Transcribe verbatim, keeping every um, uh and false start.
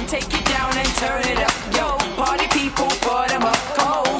take it down and turn it up. Yo, party people, put 'em up. Come on.